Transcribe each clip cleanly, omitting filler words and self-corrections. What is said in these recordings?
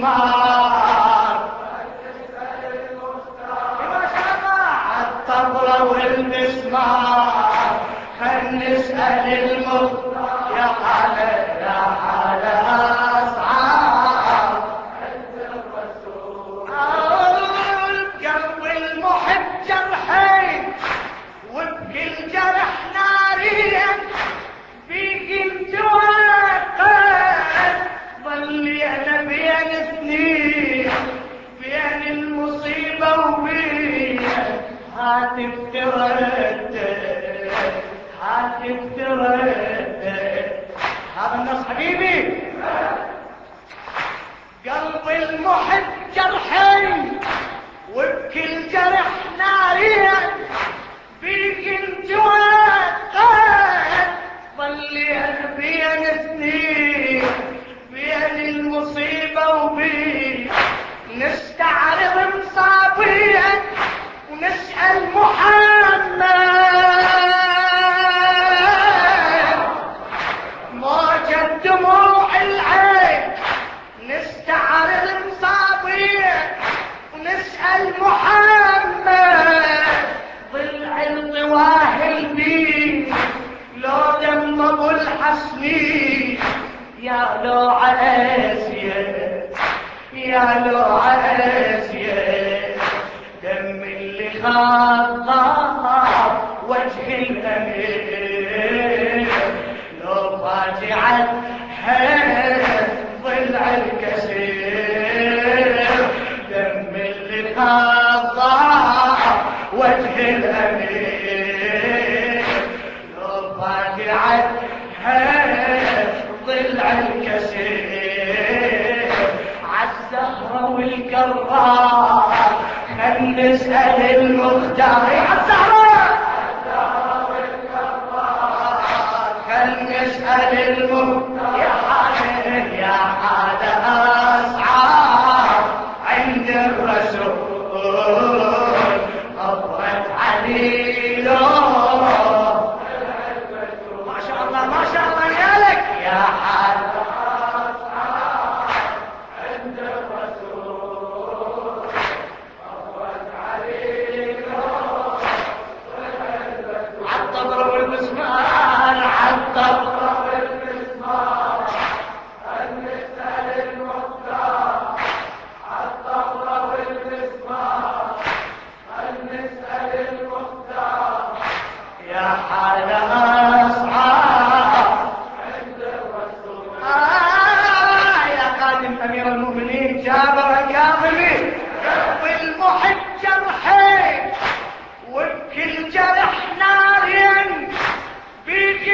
والمسمار. ما شاء الله عالطبلة والمسمار. خل نسأل المختار يا حلا يا حلا أصحاب عند الرسول. القلب المحب جرحين وبكل جرح ناريا فيك انتوقف. ظلي انا بين اثنين بين المصيبة وبين هاتف تردد هاتف تردد. هذا النص حبيبي. قلب المحب جرحين وبكل جرح ناريا فيك انتوقف. ظلي انا بين اثنين بين المصيبة وبين نستعرض مصابيا ونسأل محمد. موجة دموع العين نستعرض مصابيا ونسأل محمد. ضلع الطواه البين لو دم ابو الحسنين يا لو عاسية يا لو عاسية. دم اللي خطف وجه الأمير لو فاجعت ضلع الكسير. دم اللي خطف وجه الأمير لو فاجعت ضلع الكسير. عالزهرة والكرار خل نسأل المختار. عالزهرة والكرار خل نسأل المختار. يا حالة يا حالة أصحاب عند الرسول. غفرت عليله ما شاء الله ما شاء الله يا لك يا حالة أصحاب عند الرسول. غفرت عليله عالطبر والمسمار عالطبر والمسمار. خل نسأل المختار عالطبر والمسمار. خل نسأل المختار يا حالة أصحاب عند الرسول. يا قادم أمير المؤمنين جابر الكاظمي. قلب المحب جرحين وبكل جرح ناريا بيك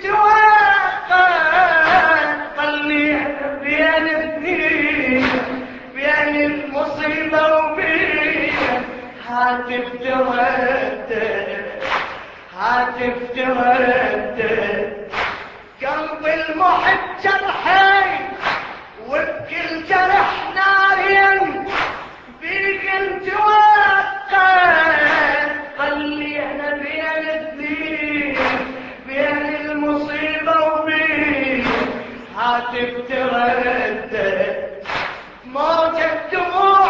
انتوقف. خلي بين اثنين بين المصيبة وبين هاتف تردد هاتف تردد. قلب المحب جرحين وبكل جرح ناريا فيك انتوقف. خلينا بين اثنين بين المصيبة وبين هاتف تردد. موجة دموع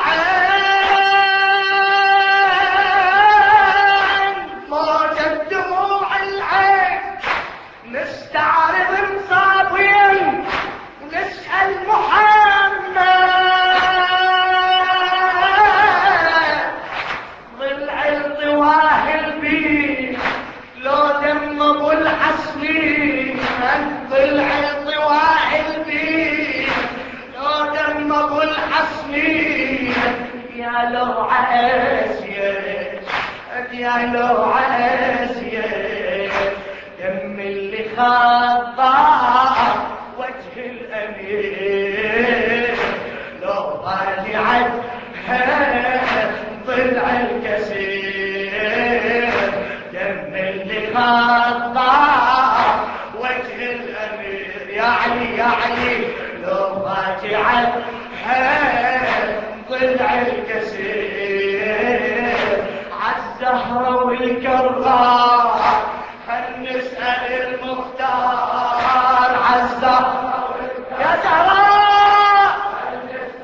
العين موجة دموع العين نستعرض مصابيا ونسأل محمد. ضلع الطواه البين لو دم ابو الحسنين. ضلع الطواه البين لو دم ابو الحسنين. يا لو عاسية يا لو عاسية. دم اللي خضع وجه الأمير لو راجعت ضلع الكسير. دم اللي خضع وجه الأمير يا علي يا علي لو راجعت ضلع الكسير. عالزهرة والكرار خل نسأل المختار. عالزهرة يا زهراء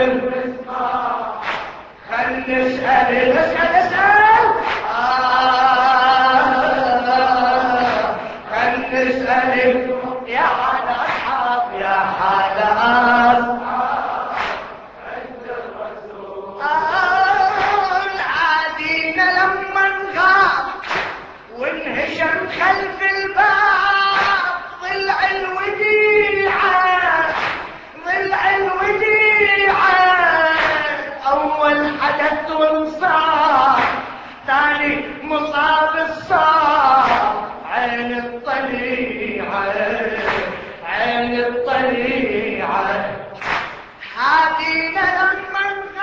والمسمار. خل نسأل خل نسأل يا حال أصحاب يا حال أصحاب عند الرسول. عادينا لما نغاب وانهشم خلف الباب ضلع الوديعة ضلع الوديعة. أول حدث وانصاب ثاني مصاب الصاب عين الطليعة عين الطليعة. حادينا لما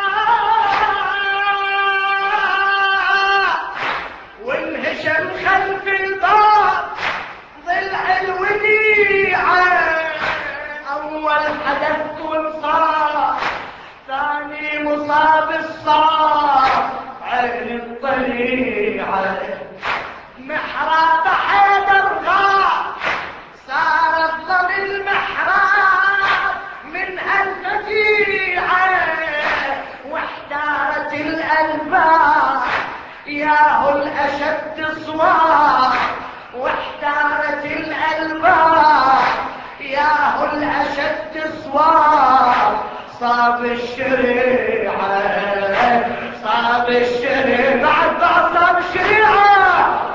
نغاب وانهشم خلف الباب ضلع الوديعة. أول حدث وانصاب ثاني مصاب الصاب عين الطليعة. محراب حيدر غاب صار ضم المحراب من هالفجيعة. واحتارت الألباب ياهو الأشد صواب. واحتارت الألباب ياهو الأشد صواب. صاب الشريعة صاب الشريعة بعد صاب الشريعة.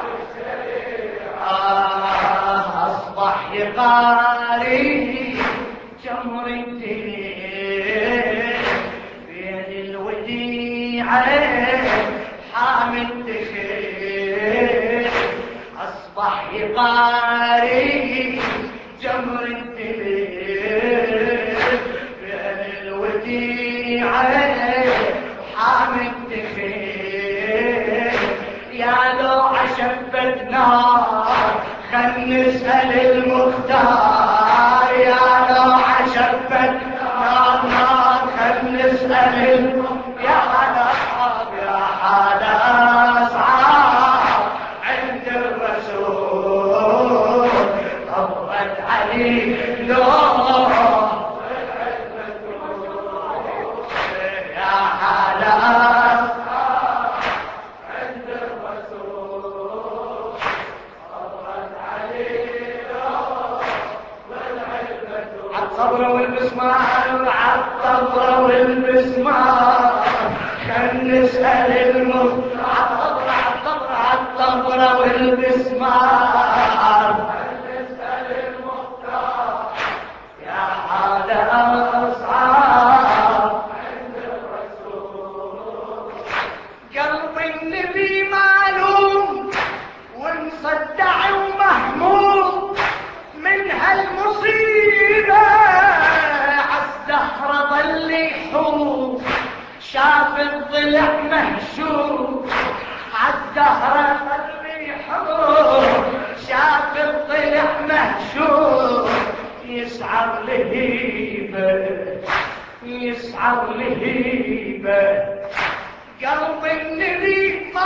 أصبح يقاري جمر الدين بين الوديعة حامي الدخيل. أصبح يقاري جمر الدين بين الوديعة حامي الدخيل. يا لو عشبت نار خل نسأل المختار. يا لو عشبت نار نار خل نسأل يا حال أصحاب يا حال أصحاب عند الرسول. طبت علي لو يا حال أصحاب عند الرسول. طبت علي عالصبر والمسمار عالصبر والمسمار. خل نسأل عالصبر عالصبر عالصبر والمسمار. خل نسأل المختار يا حال أصحاب عند الرسول. قلب النبي معلوم ومصدع ومهموم من هالمصيبة. عالزهرة ظل يحوم شاف الضلع مهشوم. عالزهرة ظل يحوم شاف الضلع مهشوم. يسعر لهيبة يسعر لهيبة. قلب النبي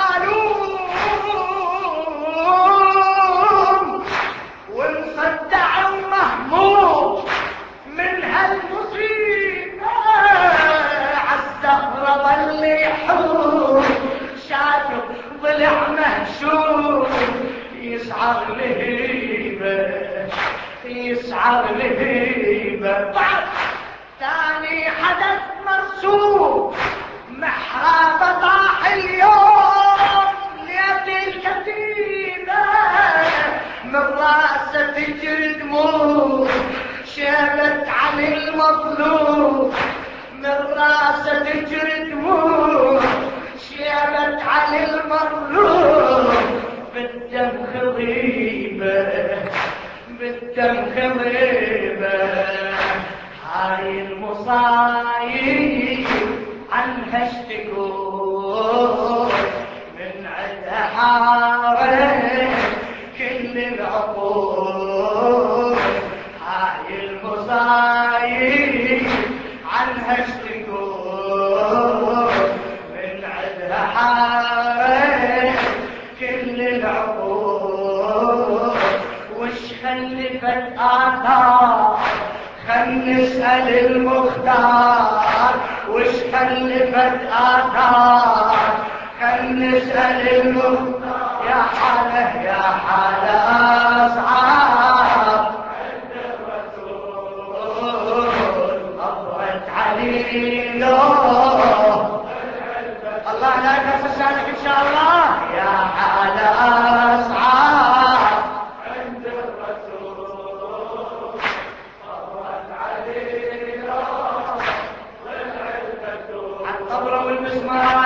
معلوم ومصدع ومهموم من هالمصيبة. عالزهرة ظل يحوم شاف ضلع مهشوم. يسعر لهيبة يسعر لهيبة. بعد ثاني حدث مرسوم محراب طاح اليوم ليت الكتيبة. من راسه تجري دموع شابت عن المظلوم. من راسه تجري دموع شابت عن المظلوم. بالدم خضيبة بالدم خضيبة. هاي المصايب عنها اشتكوا من عدها حارة كل العقول. هاي المصايب عنها اشتكوا من عدها حارة كل العقول. وش خلفت آثار خل نسأل المختار. خلفت آثار. خل نسأل المختار يا حاله يا حاله أصحاب عند الرسول مرت علينا. الله لا ينسى لك إن شاء الله يا حاله أصحاب عند الرسول مرت علينا. الطبرة والمسمار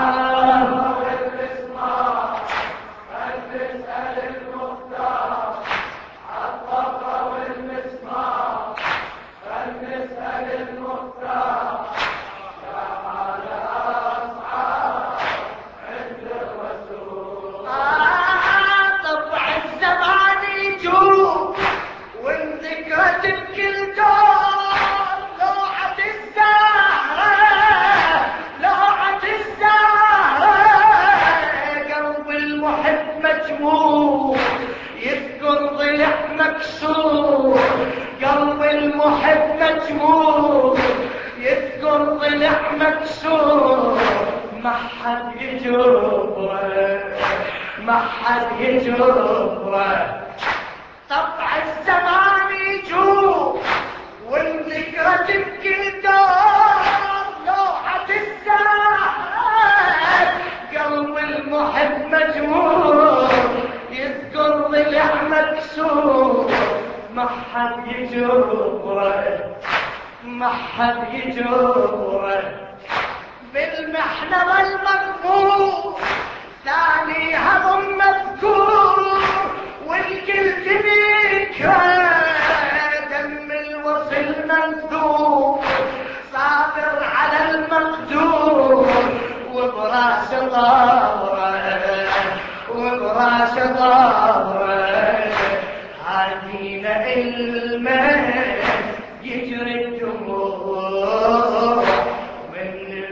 يذكر ضلع مكسور. قلب المحب مجمور يذكر ضلع مكسور. ما حد يجبره ما حد يجبره. طبع الزمان يجوب والذكرى تبكي الدار. لوحة الزهر قلب المحب مجمور يذكر ضلع مكسور. ما حد يجبره ما حد يجبره. بالمحنة والمغفور ثاني هضم مذكور. والكل تذكره دم الوصل منثور. صابر على المقدور وبراس ضاره وبراس ضاره. هادينا الماء يجري الدموع من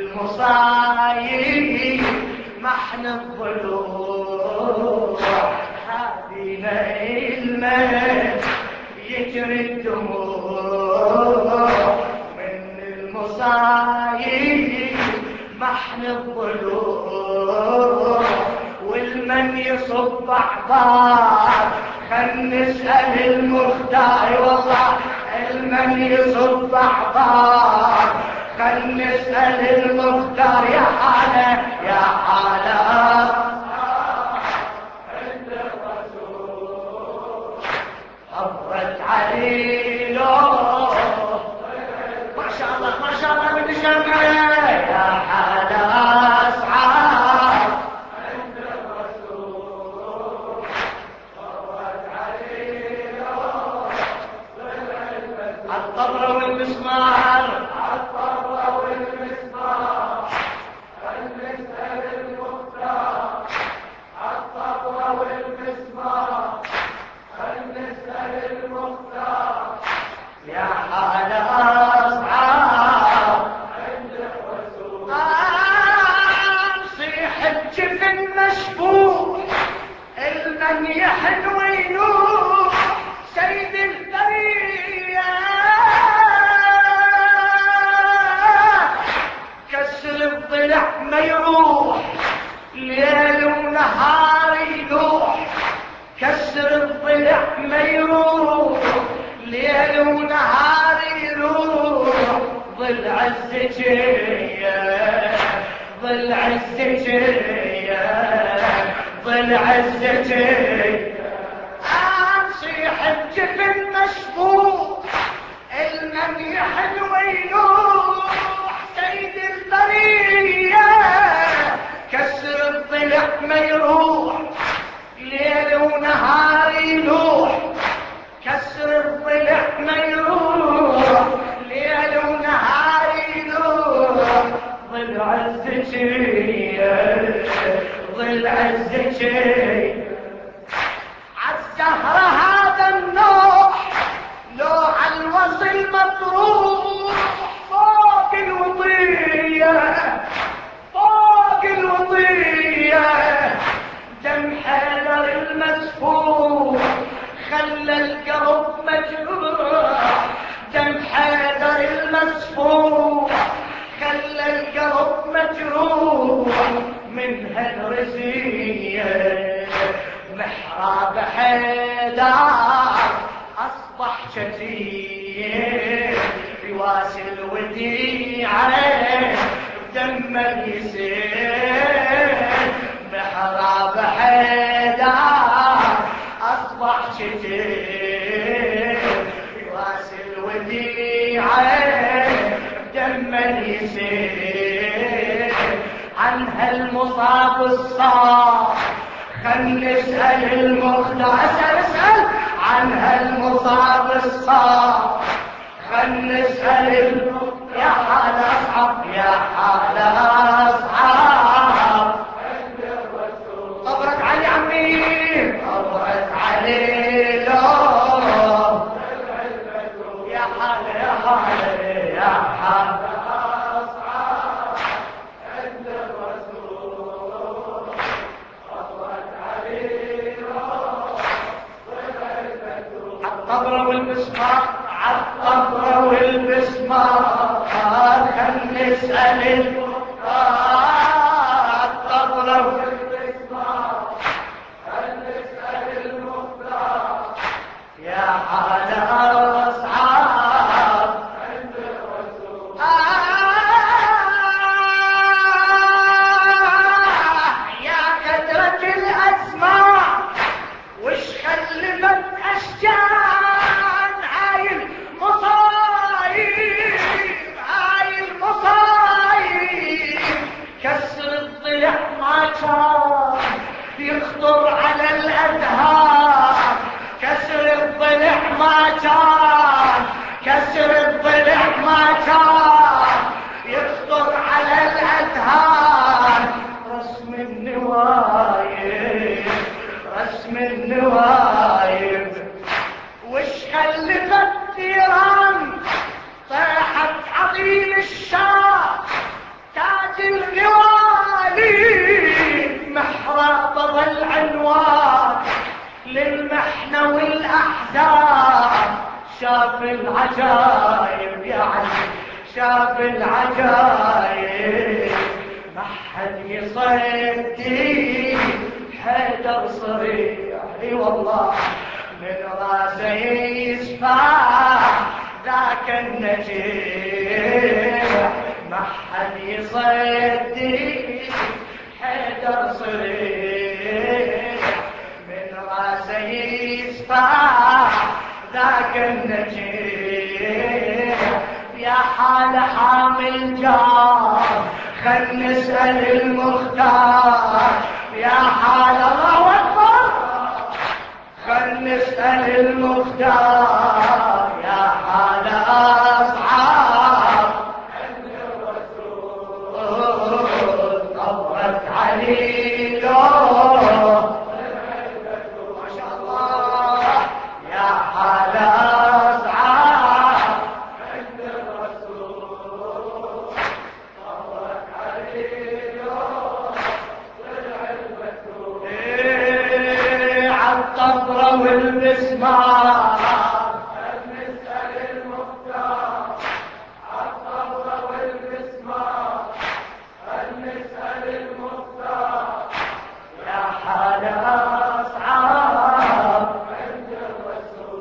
المصايب محن الضلوع. هادينا الماء يجري الدموع من المصايب محن الضلوع. والمن يصب احبار خل نسأل المختار. والله المن يصب احبار خل نسأل المختار. يا حاله يا حاله عند الرسول مرت علينا. ما شاء الله ما شاء الله من الشمع يا حاله أصحاب عند الرسول مرت علينا. الطبرة والمسمار الطبرة والمسمار نسأل المختار. الطبرة والمسمار نسأل المختار. يا حاله أصحاب عند الرسول صيح الجفن مشبوح. المن يحن وينوح سيد البرية. كسر الضلع ما يروح ليل ونهار يلوح. كسر الضلع ما يروح ليل ونهار يروح. ضلع الزكية ضلع الزكية ضلع الزكية. صيح الجفن مشبوح. المن يحن وينوح سيد البرية. كسر الضلع ما يروح ليل ونهار يلوح. كسر الضلع ما يروح ليل ونهار يلوح. ضلع الزكية ضلع الزكية. عالزهرة هذا النوح لوح الوصل مطروح. فوق الوطية فوق الوطية. دم حيدر المسفوح خلى القلب مجروح. دم حيدر المسفوح خلى القلب هالرزية محراب حيدر أصبح شتيم بواسل وديعة دم يسيل محراب حيدر أصبح شتيم بواسل وديعة دم يسيل عن هالمصاب الصار خل نسأل المختار اسأل عن هالمصاب الصار خل نسأل يا حال أصحاب يا حال أصحاب طبرت علي عمي طبرت علي لو يا حال يا حال يا حال عالطبرة والمسمار عالطبرة والمسمار خل نسأل عالطبرة والمسمار خل نسأل المختار يا حال أصحاب يا كثرة الأسماء وش خلفت أشجان هاي المصايب كسر الضلع ما كان يخطر على الأذهان كسر الضلع ما كان كسر الضلع ما كان يخطر على الأذهان رسم النوايب رسم النوايب وش خلفت ايران طاحت عظيم الشام تاج الغوالي محراب ظل عنوان للمحنة والأحزان شاف العجايب يا علي شاف العجايب ما حد يصدق حيدر صريح اي والله من راسه يسفع ذاك النجيح ما حد يصدق حيدر صريح من راسه يسفع ذاك النجيح يا حال حامل جار خل نسأل المختار يا حال الله أكبر خل نسأل المختار يا حال أصحاب عند الرسول طبت علي ما شاء الله يا حال أصحاب عند الرسول طبت علي عالطبرة والمسمار نسأل المختار عالطبرة والمسمار نسأل المختار يا حال أصحاب عند الرسول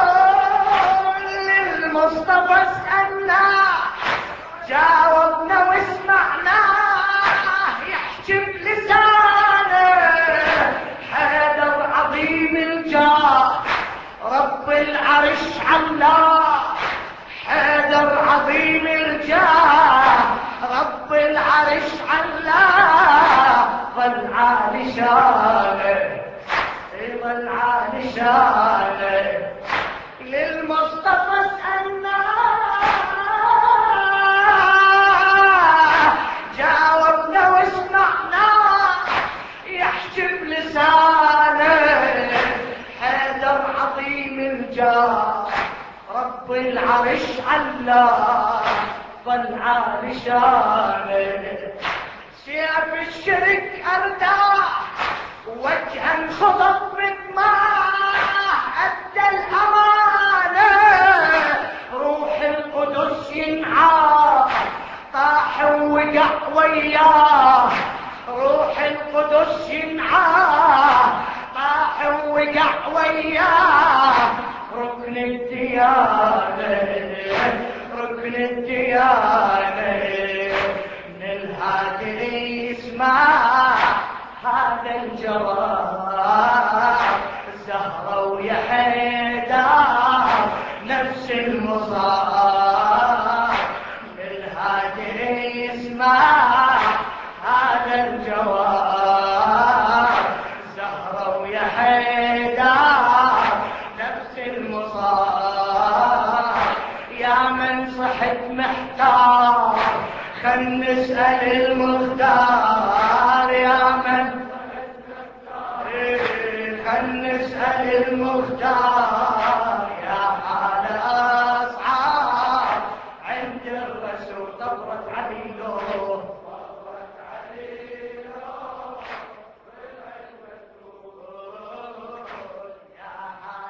للمصطفى اسألنا جاوبنا واسمعنا يحكي بلسانه حيدر عظيم الجاه رب العرش علاه حيدر عظيم الجاه رب العرش علاه ظل عالي شانه ظل عالي شانه للمصطفى اسألنا جاوبنا واسمعنا يحكي بلسانه حيدر عظيم الجاه رب العرش علاه ظل عالي شانه سيف الشرك أرداه وجها خضب بدماه أدى الأمانة روح القدس ينعاه طاح ووقع وياه روح القدس ينعاه طاح ووقع وياه ركن الديانة ركن الديانة من الهادر يسمع هذا الجواب الزهرة ويا حيدر نفس المصاب من الهادر يسمع هذا الجواب الزهرة ويا حيدر نفس المصاب يا من صحت محتار خل نسأل المختار يا من خل نسأل المختار